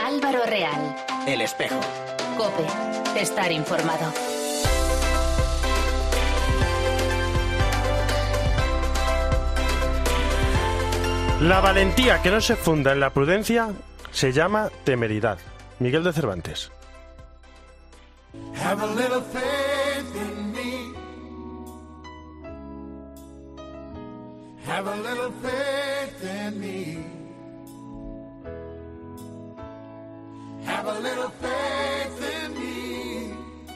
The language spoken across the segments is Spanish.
Álvaro Real. El Espejo. COPE. Estar informado. La valentía que no se funda en la prudencia se llama temeridad. Miguel de Cervantes. Have a little faith in me. Have a little faith in me. Have a little faith in me.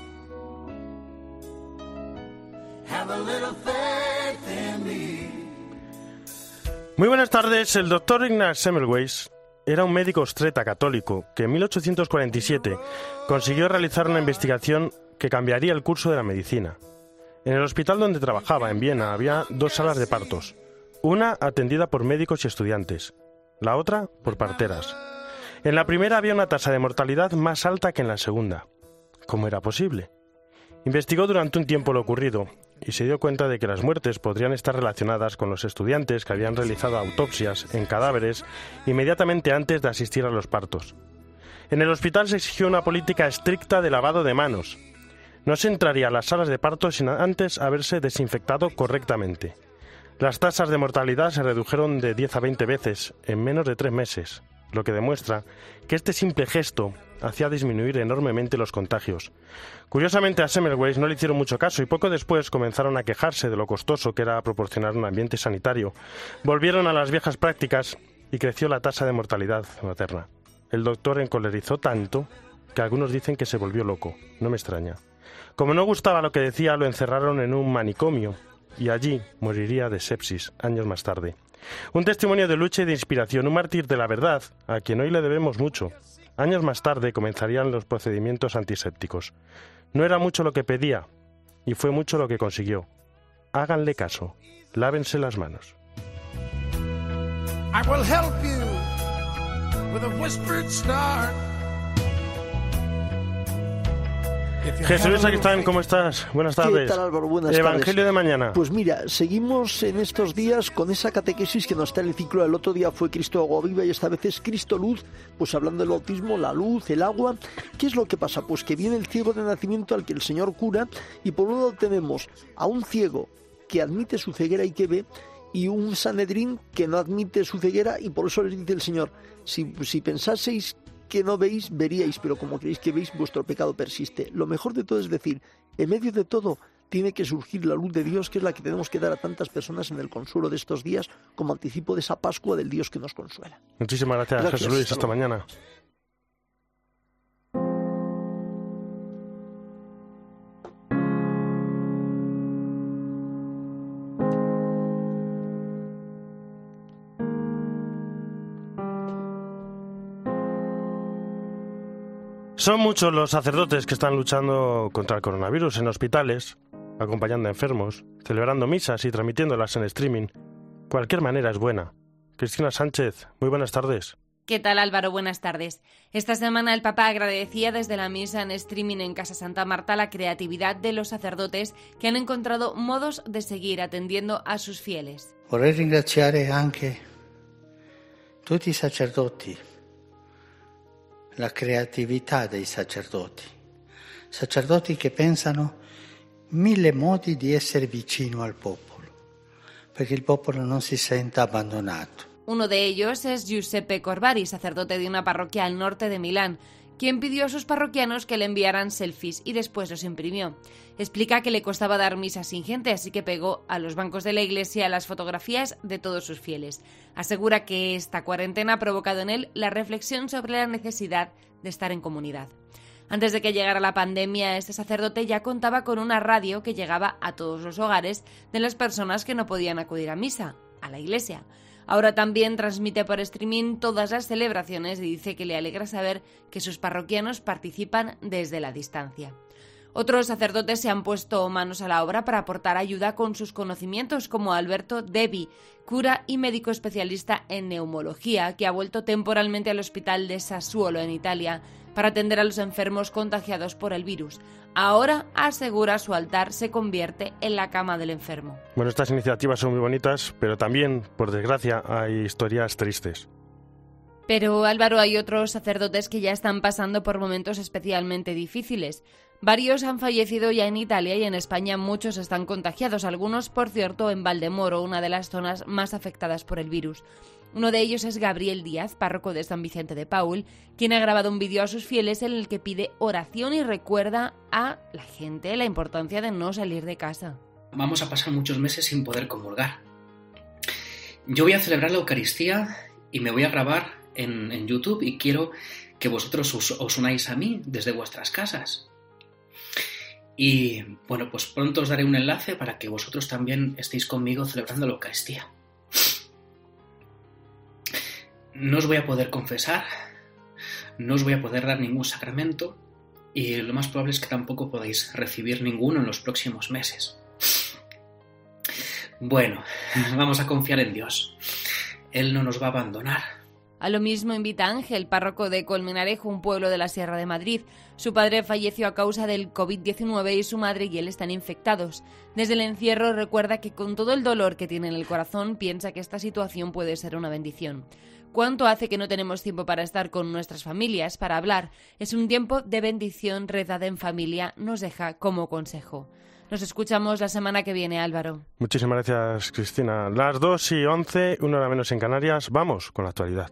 Have a little faith in me. Muy buenas tardes. El doctor Ignaz Semmelweis era un médico obstetra católico que en 1847 consiguió realizar una investigación que cambiaría el curso de la medicina. En el hospital donde trabajaba, en Viena, había dos salas de partos. Una atendida por médicos y estudiantes, la otra por parteras. En la primera había una tasa de mortalidad más alta que en la segunda. ¿Cómo era posible? Investigó durante un tiempo lo ocurrido y se dio cuenta de que las muertes podrían estar relacionadas con los estudiantes que habían realizado autopsias en cadáveres inmediatamente antes de asistir a los partos. En el hospital se exigió una política estricta de lavado de manos. No se entraría a las salas de parto sin antes haberse desinfectado correctamente. Las tasas de mortalidad se redujeron de 10 a 20 veces en menos de 3 meses, lo que demuestra que este simple gesto hacía disminuir enormemente los contagios. Curiosamente a Semmelweis no le hicieron mucho caso y poco después comenzaron a quejarse de lo costoso que era proporcionar un ambiente sanitario. Volvieron a las viejas prácticas y creció la tasa de mortalidad materna. El doctor encolerizó tanto que algunos dicen que se volvió loco. No me extraña. Como no gustaba lo que decía, lo encerraron en un manicomio y allí moriría de sepsis años más tarde. Un testimonio de lucha y de inspiración, un mártir de la verdad, a quien hoy le debemos mucho. Años más tarde comenzarían los procedimientos antisépticos. No era mucho lo que pedía, y fue mucho lo que consiguió. Háganle caso, lávense las manos. I will help you with a whispered start. Jesús Sacristán, ¿cómo estás? Buenas tardes. ¿Qué tal, Álvaro? Buenas Evangelio tardes. de mañana. Pues mira, seguimos en estos días con esa catequesis que nos está en el ciclo. El otro día fue Cristo agua viva y esta vez es Cristo luz, pues hablando del bautismo, la luz, el agua. ¿Qué es lo que pasa? Pues que viene el ciego de nacimiento al que el Señor cura y por un lado tenemos a un ciego que admite su ceguera y que ve, y un Sanedrín que no admite su ceguera y por eso les dice el Señor, si pensaseis que no veis, veríais, pero como creéis que veis, vuestro pecado persiste. Lo mejor de todo es decir, en medio de todo tiene que surgir la luz de Dios, que es la que tenemos que dar a tantas personas en el consuelo de estos días, como anticipo de esa Pascua del Dios que nos consuela. Muchísimas gracias. Jesús Luis. Hasta mañana. Son muchos los sacerdotes que están luchando contra el coronavirus en hospitales, acompañando a enfermos, celebrando misas y transmitiéndolas en streaming. Cualquier manera es buena. Cristina Sánchez, muy buenas tardes. ¿Qué tal, Álvaro? Buenas tardes. Esta semana el Papa agradecía desde la misa en streaming en Casa Santa Marta la creatividad de los sacerdotes que han encontrado modos de seguir atendiendo a sus fieles. Vorrei ringraziare anche tutti i sacerdoti. La creatività dei sacerdoti che pensano 1000 modi di essere vicino al popolo, perché il popolo non si senta abbandonato. Uno de ellos es Giuseppe Corbari, sacerdote de una parroquia al norte de Milán, quien pidió a sus parroquianos que le enviaran selfies y después los imprimió. Explica que le costaba dar misas sin gente, así que pegó a los bancos de la iglesia las fotografías de todos sus fieles. Asegura que esta cuarentena ha provocado en él la reflexión sobre la necesidad de estar en comunidad. Antes de que llegara la pandemia, este sacerdote ya contaba con una radio que llegaba a todos los hogares de las personas que no podían acudir a misa, a la iglesia. Ahora también transmite por streaming todas las celebraciones y dice que le alegra saber que sus parroquianos participan desde la distancia. Otros sacerdotes se han puesto manos a la obra para aportar ayuda con sus conocimientos, como Alberto Devi, cura y médico especialista en neumología, que ha vuelto temporalmente al hospital de Sassuolo, en Italia, para atender a los enfermos contagiados por el virus. Ahora, asegura, su altar se convierte en la cama del enfermo. Bueno, estas iniciativas son muy bonitas, pero también, por desgracia, hay historias tristes. Pero, Álvaro, hay otros sacerdotes que ya están pasando por momentos especialmente difíciles. Varios han fallecido ya en Italia y en España muchos están contagiados, algunos, por cierto, en Valdemoro, una de las zonas más afectadas por el virus. Uno de ellos es Gabriel Díaz, párroco de San Vicente de Paúl, quien ha grabado un vídeo a sus fieles en el que pide oración y recuerda a la gente la importancia de no salir de casa. Vamos a pasar muchos meses sin poder comulgar. Yo voy a celebrar la Eucaristía y me voy a grabar en YouTube y quiero que vosotros os unáis a mí desde vuestras casas. Y bueno, pues pronto os daré un enlace para que vosotros también estéis conmigo celebrando la Eucaristía. No os voy a poder confesar, no os voy a poder dar ningún sacramento y lo más probable es que tampoco podáis recibir ninguno en los próximos meses. Bueno, vamos a confiar en Dios. Él no nos va a abandonar. A lo mismo invita Ángel, párroco de Colmenarejo, un pueblo de la Sierra de Madrid. Su padre falleció a causa del COVID-19 y su madre y él están infectados. Desde el encierro recuerda que con todo el dolor que tiene en el corazón piensa que esta situación puede ser una bendición. ¿Cuánto hace que no tenemos tiempo para estar con nuestras familias, para hablar? Es un tiempo de bendición, rezada en familia, nos deja como consejo. Nos escuchamos la semana que viene, Álvaro. Muchísimas gracias, Cristina. Las 2:11, 1 hora menos en Canarias. Vamos con la actualidad.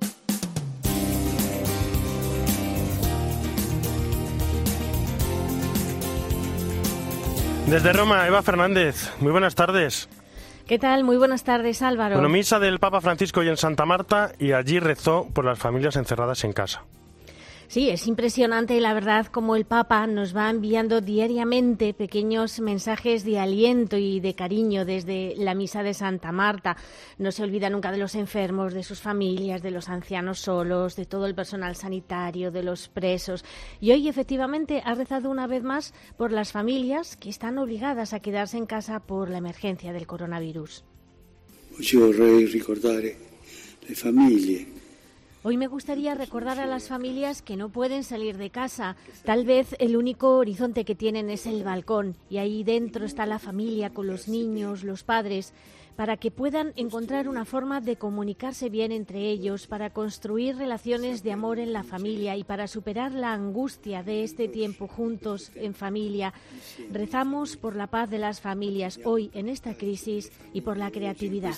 Desde Roma, Eva Fernández. Muy buenas tardes. ¿Qué tal? Muy buenas tardes, Álvaro. Bueno, misa del Papa Francisco hoy en Santa Marta y allí rezó por las familias encerradas en casa. Sí, es impresionante, la verdad, cómo el Papa nos va enviando diariamente pequeños mensajes de aliento y de cariño desde la misa de Santa Marta. No se olvida nunca de los enfermos, de sus familias, de los ancianos solos, de todo el personal sanitario, de los presos. Y hoy, efectivamente, ha rezado una vez más por las familias que están obligadas a quedarse en casa por la emergencia del coronavirus. Oggi vorrei ricordare le famiglie. Hoy me gustaría recordar a las familias que no pueden salir de casa. Tal vez el único horizonte que tienen es el balcón y ahí dentro está la familia con los niños, los padres, para que puedan encontrar una forma de comunicarse bien entre ellos, para construir relaciones de amor en la familia y para superar la angustia de este tiempo juntos en familia. Rezamos por la paz de las familias hoy en esta crisis y por la creatividad.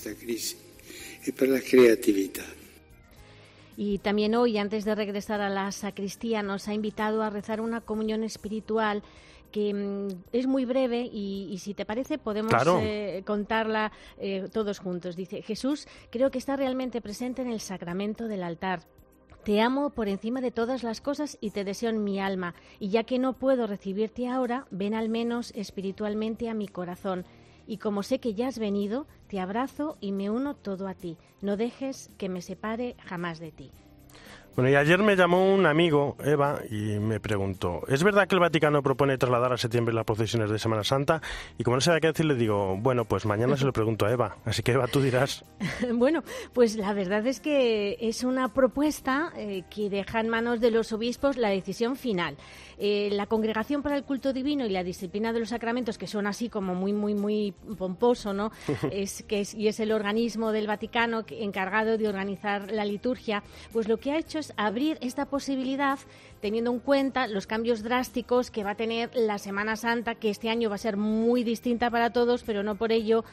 Y también hoy, antes de regresar a la sacristía, nos ha invitado a rezar una comunión espiritual que es muy breve y si te parece podemos contarla todos juntos. Dice: Jesús, creo que está realmente presente en el sacramento del altar. Te amo por encima de todas las cosas y te deseo en mi alma. Y ya que no puedo recibirte ahora, ven al menos espiritualmente a mi corazón. Y como sé que ya has venido, te abrazo y me uno todo a ti. No dejes que me separe jamás de ti. Bueno, y ayer me llamó un amigo, Eva, y me preguntó, ¿es verdad que el Vaticano propone trasladar a septiembre las procesiones de Semana Santa? Y como no sabía qué decir, le digo, bueno, pues mañana se lo pregunto a Eva. Así que, Eva, tú dirás. Bueno, pues la verdad es que es una propuesta que deja en manos de los obispos la decisión final. La Congregación para el Culto Divino y la Disciplina de los Sacramentos, que son así como muy pomposo, ¿no? es el organismo del Vaticano encargado de organizar la liturgia, pues lo que ha hecho es abrir esta posibilidad teniendo en cuenta los cambios drásticos que va a tener la Semana Santa, que este año va a ser muy distinta para todos, pero no por ello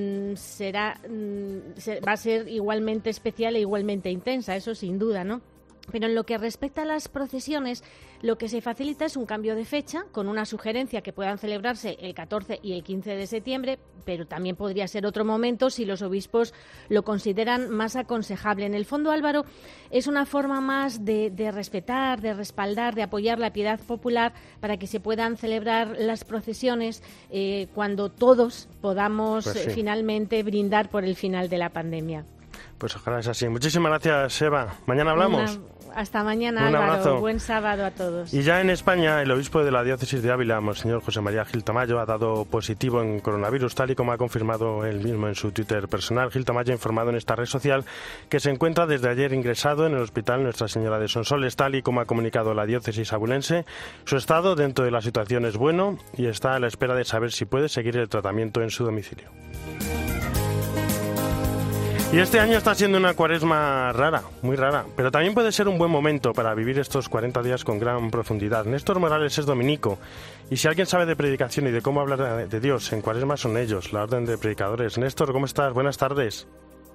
va a ser igualmente especial e igualmente intensa, eso sin duda, ¿no? Pero en lo que respecta a las procesiones, lo que se facilita es un cambio de fecha con una sugerencia que puedan celebrarse el 14 y el 15 de septiembre, pero también podría ser otro momento si los obispos lo consideran más aconsejable. En el fondo, Álvaro, es una forma más de respetar, de respaldar, de apoyar la piedad popular para que se puedan celebrar las procesiones cuando todos podamos finalmente brindar por el final de la pandemia. Pues ojalá es así. Muchísimas gracias, Eva. Mañana hablamos. Hasta mañana, Un Álvaro. abrazo. Buen sábado a todos. Y ya en España, el obispo de la diócesis de Ávila, Monseñor José María Gil Tamayo, ha dado positivo en coronavirus, tal y como ha confirmado él mismo en su Twitter personal. Gil Tamayo ha informado en esta red social que se encuentra desde ayer ingresado en el hospital Nuestra Señora de Sonsoles, tal y como ha comunicado la diócesis abulense. Su estado dentro de la situación es bueno y está a la espera de saber si puede seguir el tratamiento en su domicilio. Y este año está siendo una cuaresma rara, muy rara, pero también puede ser un buen momento para vivir estos 40 días con gran profundidad. Néstor Morales es dominico, y si alguien sabe de predicación y de cómo hablar de Dios en cuaresma son ellos, la Orden de Predicadores. Néstor, ¿cómo estás? Buenas tardes.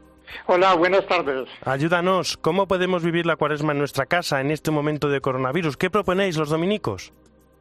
Hola, buenas tardes. Ayúdanos, ¿cómo podemos vivir la cuaresma en nuestra casa en este momento de coronavirus? ¿Qué proponéis los dominicos?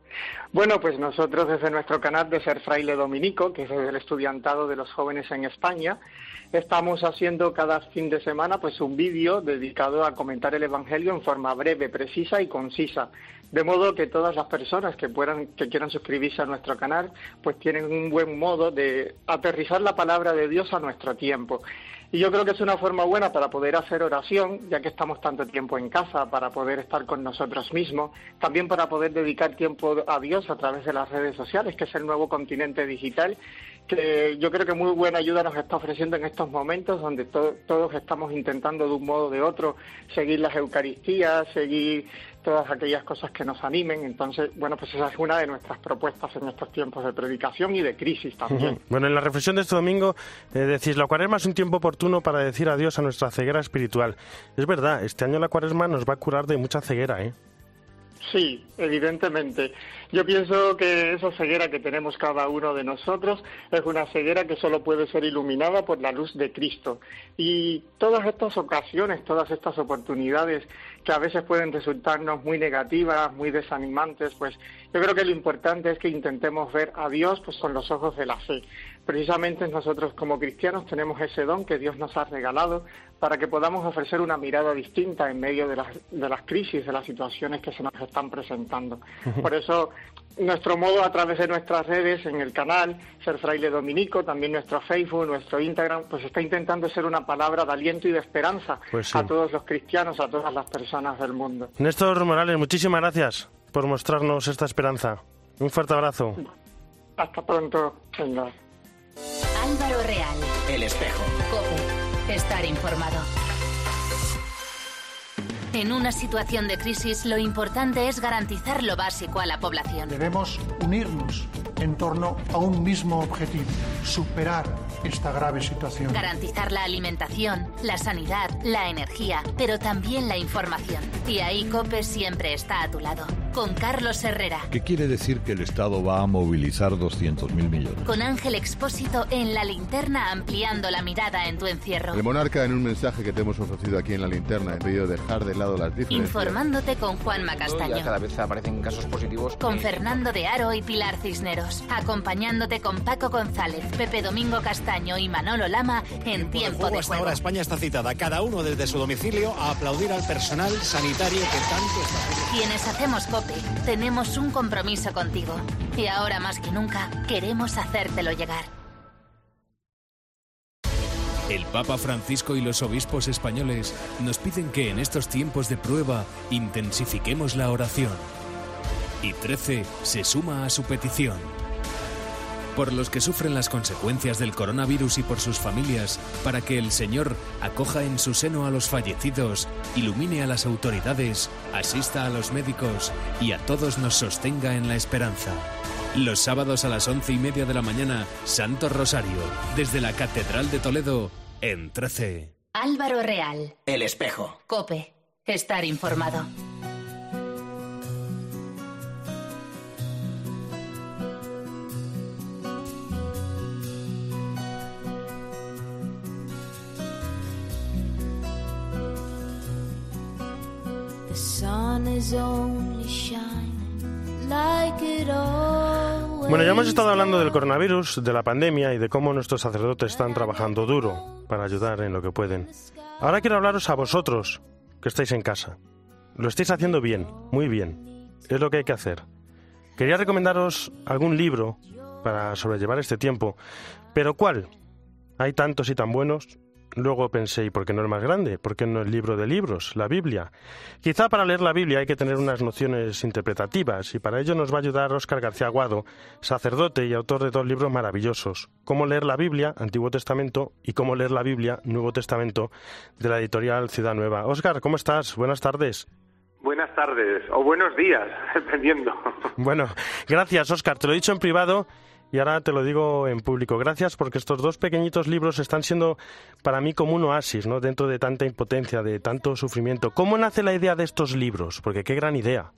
Bueno, pues nosotros desde nuestro canal de Ser Fraile Dominico, que es el estudiantado de los jóvenes en España, estamos haciendo cada fin de semana pues un vídeo dedicado a comentar el Evangelio en forma breve, precisa y concisa. De modo que todas las personas que quieran suscribirse a nuestro canal, pues tienen un buen modo de aterrizar la palabra de Dios a nuestro tiempo. Y yo creo que es una forma buena para poder hacer oración, ya que estamos tanto tiempo en casa, para poder estar con nosotros mismos, también para poder dedicar tiempo a Dios a través de las redes sociales, que es el nuevo continente digital, que yo creo que muy buena ayuda nos está ofreciendo en estos momentos, donde todos estamos intentando de un modo o de otro seguir las Eucaristías, seguir todas aquellas cosas que nos animen. Entonces, bueno, pues esa es una de nuestras propuestas en estos tiempos de predicación y de crisis también. Bueno, en la reflexión de este domingo decís, la cuaresma es un tiempo oportuno para decir adiós a nuestra ceguera espiritual. Es verdad, este año la cuaresma nos va a curar de mucha ceguera, ¿eh? Sí, evidentemente. Yo pienso que esa ceguera que tenemos cada uno de nosotros es una ceguera que solo puede ser iluminada por la luz de Cristo. Y todas estas ocasiones, todas estas oportunidades que a veces pueden resultarnos muy negativas, muy desanimantes, pues yo creo que lo importante es que intentemos ver a Dios pues con los ojos de la fe. Precisamente nosotros como cristianos tenemos ese don que Dios nos ha regalado para que podamos ofrecer una mirada distinta en medio de las crisis, de las situaciones que se nos están presentando. Por eso, nuestro modo a través de nuestras redes, en el canal Ser Fraile Dominico, también nuestro Facebook, nuestro Instagram, pues está intentando ser una palabra de aliento y de esperanza a todos los cristianos, a todas las personas del mundo. Néstor Morales, muchísimas gracias por mostrarnos esta esperanza. Un fuerte abrazo. Hasta pronto. Venga. Álvaro Real. El Espejo. COPE. Estar informado. En una situación de crisis, lo importante es garantizar lo básico a la población. Debemos unirnos en torno a un mismo objetivo: superar esta grave situación. Garantizar la alimentación, la sanidad, la energía, pero también la información. Y ahí COPE siempre está a tu lado. Con Carlos Herrera. ¿Qué quiere decir que el Estado va a movilizar 200.000 millones? Con Ángel Expósito en La Linterna, ampliando la mirada en tu encierro. El monarca, en un mensaje que te hemos ofrecido aquí en La Linterna, ha pedido dejar de lado las diferencias. Informándote con Juanma Castaño. Ya cada vez aparecen casos positivos. Con Fernando de Aro y Pilar Cisneros. Acompañándote con Paco González, Pepe Domingo Castaño y Manolo Lama en Tiempo de Juego. Hasta ahora España está citada, cada uno desde su domicilio, a aplaudir al personal sanitario que tanto está... Quienes hacemos COPE, tenemos un compromiso contigo. Y ahora más que nunca, queremos hacértelo llegar. El Papa Francisco y los obispos españoles nos piden que en estos tiempos de prueba intensifiquemos la oración. Y 13 se suma a su petición. Por los que sufren las consecuencias del coronavirus y por sus familias, para que el Señor acoja en su seno a los fallecidos, ilumine a las autoridades, asista a los médicos y a todos nos sostenga en la esperanza. Los sábados a las 11:30 de la mañana, Santo Rosario, desde la Catedral de Toledo, en 13. Álvaro Real. El Espejo. COPE. Estar informado. Bueno, ya hemos estado hablando del coronavirus, de la pandemia y de cómo nuestros sacerdotes están trabajando duro para ayudar en lo que pueden. Ahora quiero hablaros a vosotros, que estáis en casa. Lo estáis haciendo bien, muy bien. Es lo que hay que hacer. Quería recomendaros algún libro para sobrellevar este tiempo. ¿Pero cuál? Hay tantos y tan buenos. Luego pensé, ¿y por qué no el más grande? ¿Por qué no el libro de libros, la Biblia? Quizá para leer la Biblia hay que tener unas nociones interpretativas y para ello nos va a ayudar Óscar García Aguado, sacerdote y autor de 2 libros maravillosos: Cómo leer la Biblia, Antiguo Testamento, y Cómo leer la Biblia, Nuevo Testamento, de la editorial Ciudad Nueva. Óscar, ¿cómo estás? Buenas tardes. Buenas tardes, o buenos días, dependiendo. Bueno, gracias, Óscar. Te lo he dicho en privado. Y ahora te lo digo en público. Gracias, porque estos 2 pequeñitos libros están siendo para mí como un oasis, ¿no? Dentro de tanta impotencia, de tanto sufrimiento. ¿Cómo nace la idea de estos libros? Porque qué gran idea.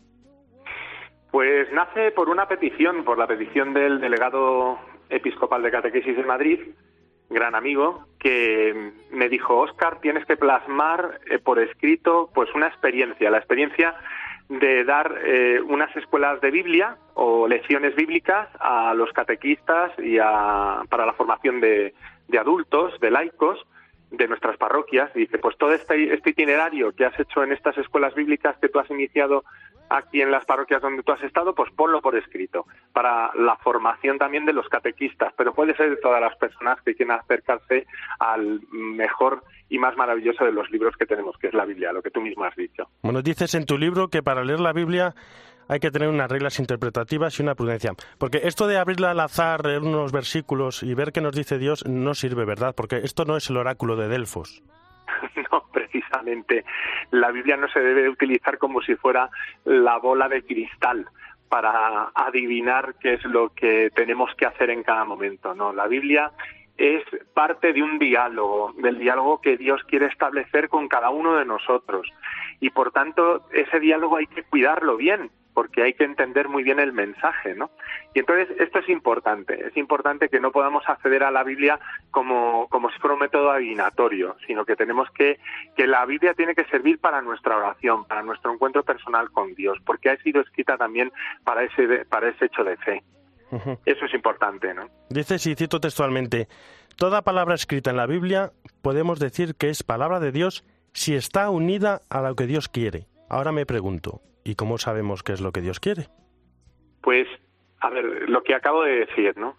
Pues nace por la petición del delegado episcopal de Catequesis de Madrid, gran amigo, que me dijo: Óscar, tienes que plasmar por escrito pues una experiencia, la experiencia de dar unas escuelas de Biblia o lecciones bíblicas a los catequistas y para la formación de adultos, de laicos, de nuestras parroquias. Dice, pues todo este itinerario que has hecho en estas escuelas bíblicas que tú has iniciado aquí en las parroquias donde tú has estado, pues ponlo por escrito, para la formación también de los catequistas, pero puede ser de todas las personas que quieran acercarse al mejor y más maravilloso de los libros que tenemos, que es la Biblia, lo que tú mismo has dicho. Bueno, dices en tu libro que para leer la Biblia hay que tener unas reglas interpretativas y una prudencia, porque esto de abrirla al azar, leer unos versículos y ver qué nos dice Dios no sirve, ¿verdad? Porque esto no es el oráculo de Delfos. No, precisamente. La Biblia no se debe utilizar como si fuera la bola de cristal para adivinar qué es lo que tenemos que hacer en cada momento. No, la Biblia es parte de un diálogo, del diálogo que Dios quiere establecer con cada uno de nosotros. Y por tanto, ese diálogo hay que cuidarlo bien, porque hay que entender muy bien el mensaje, ¿no? Y entonces esto es importante que no podamos acceder a la Biblia como si fuera un método adivinatorio, sino que tenemos que la Biblia tiene que servir para nuestra oración, para nuestro encuentro personal con Dios, porque ha sido escrita también para ese hecho de fe. Uh-huh. Eso es importante, ¿no? Dices, y cito textualmente, toda palabra escrita en la Biblia podemos decir que es palabra de Dios si está unida a lo que Dios quiere. Ahora me pregunto, ¿y cómo sabemos qué es lo que Dios quiere? Pues, a ver, lo que acabo de decir, ¿no?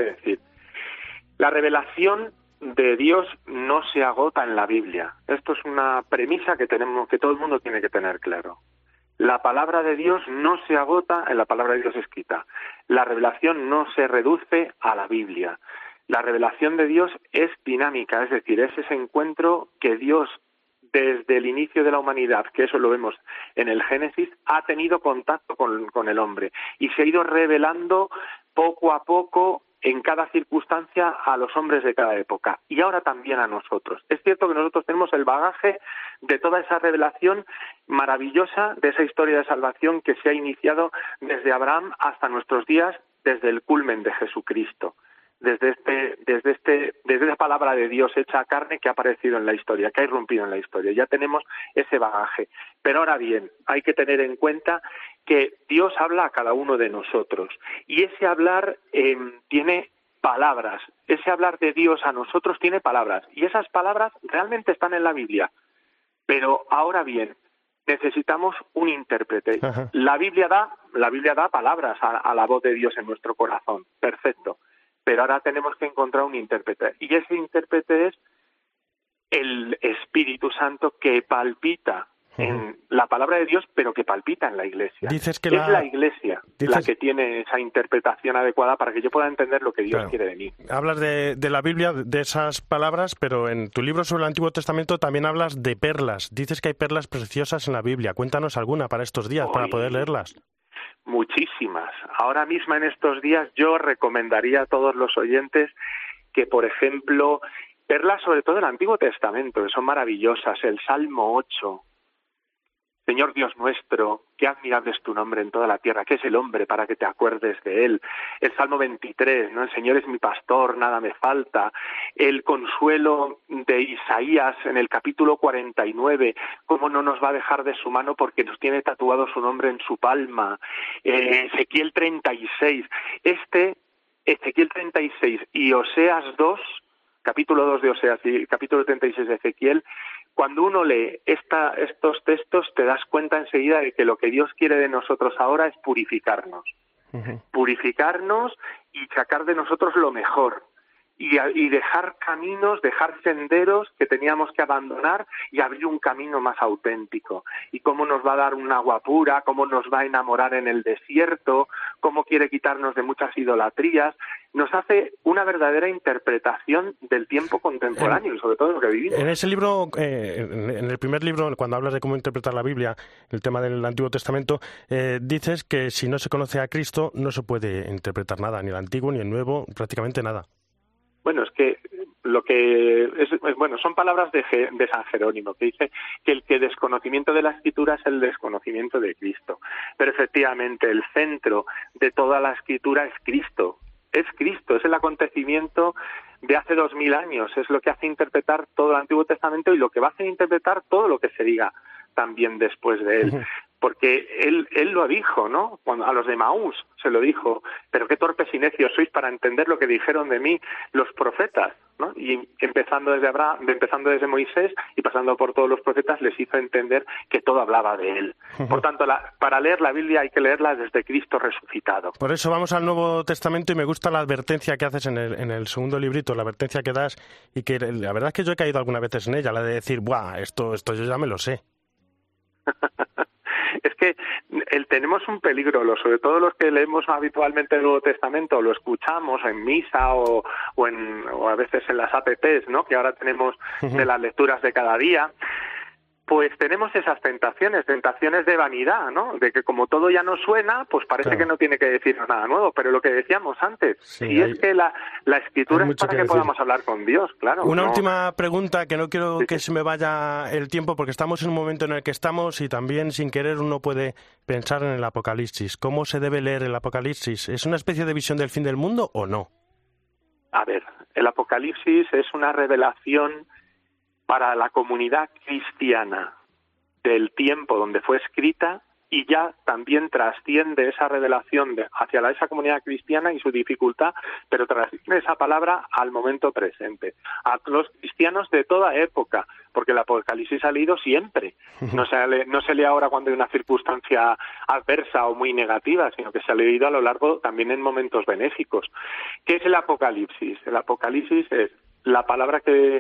La revelación de Dios no se agota en la Biblia. Esto es una premisa que todo el mundo tiene que tener claro. La palabra de Dios no se agota en la palabra de Dios escrita. La revelación no se reduce a la Biblia. La revelación de Dios es dinámica, es decir, es ese encuentro que Dios, desde el inicio de la humanidad, que eso lo vemos en el Génesis, ha tenido contacto con el hombre y se ha ido revelando poco a poco en cada circunstancia a los hombres de cada época y ahora también a nosotros. Es cierto que nosotros tenemos el bagaje de toda esa revelación maravillosa, de esa historia de salvación que se ha iniciado desde Abraham hasta nuestros días, desde el culmen de Jesucristo. Desde esa palabra de Dios hecha carne que ha aparecido en la historia, que ha irrumpido en la historia. Ya tenemos ese bagaje. Pero ahora bien, hay que tener en cuenta que Dios habla a cada uno de nosotros. Y ese hablar tiene palabras. Ese hablar de Dios a nosotros tiene palabras. Y esas palabras realmente están en la Biblia. Pero ahora bien, necesitamos un intérprete. Ajá. La Biblia da palabras a la voz de Dios en nuestro corazón. Perfecto. Pero ahora tenemos que encontrar un intérprete. Y ese intérprete es el Espíritu Santo que palpita en la palabra de Dios, pero que palpita en la Iglesia. Dices que es la Iglesia la que tiene esa interpretación adecuada para que yo pueda entender lo que Dios quiere de mí. Hablas de la Biblia, de esas palabras, pero en tu libro sobre el Antiguo Testamento también hablas de perlas. Dices que hay perlas preciosas en la Biblia. Cuéntanos alguna para estos días, para poder leerlas. Muchísimas. Ahora mismo en estos días yo recomendaría a todos los oyentes que, por ejemplo, perlas sobre todo del Antiguo Testamento, que son maravillosas. El Salmo 8. Señor Dios nuestro, qué admirable es tu nombre en toda la tierra, ¿qué es el hombre para que te acuerdes de él? El Salmo 23, ¿no? El Señor es mi pastor, nada me falta. El consuelo de Isaías en el capítulo 49, cómo no nos va a dejar de su mano porque nos tiene tatuado su nombre en su palma. Ezequiel 36. Ezequiel 36 y Oseas 2, capítulo 2 de Oseas y capítulo 36 de Ezequiel, cuando uno lee estos textos te das cuenta enseguida de que lo que Dios quiere de nosotros ahora es purificarnos. Uh-huh. Purificarnos y sacar de nosotros lo mejor. y dejar caminos, dejar senderos que teníamos que abandonar y abrir un camino más auténtico. Y cómo nos va a dar un agua pura, cómo nos va a enamorar en el desierto, cómo quiere quitarnos de muchas idolatrías. Nos hace una verdadera interpretación del tiempo contemporáneo y sobre todo lo que vivimos. En ese libro, en el primer libro, cuando hablas de cómo interpretar la Biblia, el tema del Antiguo Testamento, dices que si no se conoce a Cristo no se puede interpretar nada, ni el Antiguo ni el Nuevo, prácticamente nada. Bueno, es que son palabras de San Jerónimo, que dice que el desconocimiento de la Escritura es el desconocimiento de Cristo. Pero efectivamente el centro de toda la Escritura es Cristo. Es Cristo, es el acontecimiento de hace 2000 años, es lo que hace interpretar todo el Antiguo Testamento y lo que va a hacer interpretar todo lo que se diga también después de él. Porque él lo dijo, ¿no? Cuando a los de Maús se lo dijo, pero qué torpes y necios sois para entender lo que dijeron de mí los profetas, ¿no? Y empezando desde Moisés y pasando por todos los profetas, les hizo entender que todo hablaba de él. Por tanto, para leer la Biblia hay que leerla desde Cristo resucitado. Por eso vamos al Nuevo Testamento y me gusta la advertencia que haces en el segundo librito, la advertencia que das, y que la verdad es que yo he caído algunas veces en ella, la de decir, ¡buah, esto yo ya me lo sé! Es que tenemos un peligro, sobre todo los que leemos habitualmente el Nuevo Testamento, lo escuchamos en misa o a veces en las apps, ¿no? Que ahora tenemos de las lecturas de cada día. Pues tenemos esas tentaciones de vanidad, ¿no? De que como todo ya no suena, pues parece que no tiene que decirnos nada nuevo. Pero lo que decíamos antes, es que la Escritura es para que podamos hablar con Dios, claro. Una última pregunta, que no quiero que se me vaya el tiempo, porque estamos en un momento en el que estamos y también sin querer uno puede pensar en el Apocalipsis. ¿Cómo se debe leer el Apocalipsis? ¿Es una especie de visión del fin del mundo o no? A ver, el Apocalipsis es una revelación para la comunidad cristiana del tiempo donde fue escrita y ya también trasciende esa revelación hacia esa comunidad cristiana y su dificultad, pero trasciende esa palabra al momento presente, a los cristianos de toda época, porque el Apocalipsis ha leído siempre, no se lee ahora cuando hay una circunstancia adversa o muy negativa, sino que se ha leído a lo largo también en momentos benéficos. ¿Qué es el Apocalipsis? El Apocalipsis es la palabra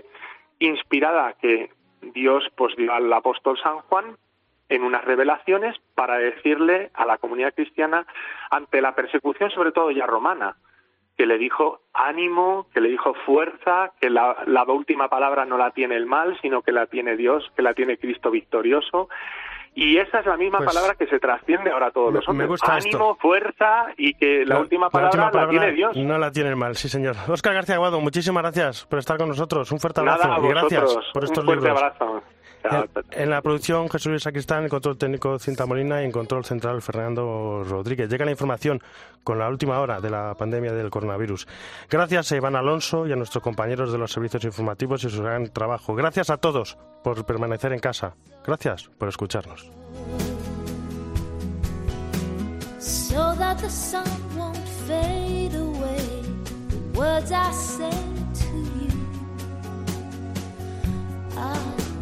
inspirada que Dios pues dio al apóstol San Juan en unas revelaciones para decirle a la comunidad cristiana ante la persecución, sobre todo ya romana, que le dijo ánimo, que le dijo fuerza, que la última palabra no la tiene el mal, sino que la tiene Dios, que la tiene Cristo victorioso. Y esa es la misma palabra que se trasciende ahora a todos los hombres. Ánimo, fuerza y que la última palabra la tiene Dios. No la tiene el mal, sí señor. Óscar García Aguado, muchísimas gracias por estar con nosotros. Un fuerte abrazo. Nada, a vosotros. Y gracias por estos libros. Un fuerte abrazo. En la producción Jesús Luis Sacristán, en control técnico Cinta Molina y en control central Fernando Rodríguez. Llega la información con la última hora de la pandemia del coronavirus. Gracias a Iván Alonso y a nuestros compañeros de los servicios informativos y su gran trabajo. Gracias a todos por permanecer en casa. Gracias por escucharnos. So that the sun won't fade away, the words I say to you.